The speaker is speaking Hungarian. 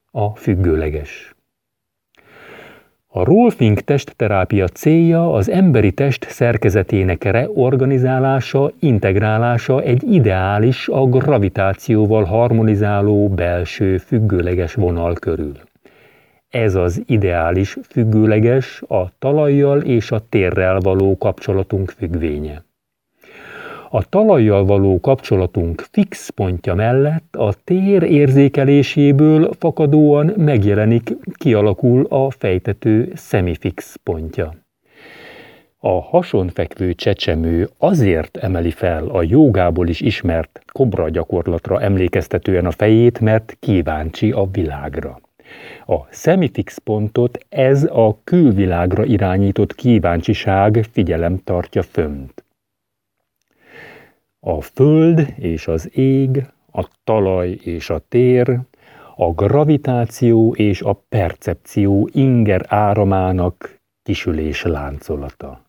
A függőleges. A Rolfing testterápia célja az emberi test szerkezetének reorganizálása, integrálása egy ideális, a gravitációval harmonizáló belső függőleges vonal körül. Ez az ideális függőleges a talajjal és a térrel való kapcsolatunk függvénye. A talajjal való kapcsolatunk fix pontja mellett a tér érzékeléséből fakadóan megjelenik, kialakul a fejtető szemifix pontja. A hasonfekvő csecsemő azért emeli fel a jógából is ismert kobra gyakorlatra emlékeztetően a fejét, mert kíváncsi a világra. A szemifix pontot ez a külvilágra irányított kíváncsiság figyelem tartja fönt. A föld és az ég, a talaj és a tér, a gravitáció és a percepció inger áramának kisülés láncolata.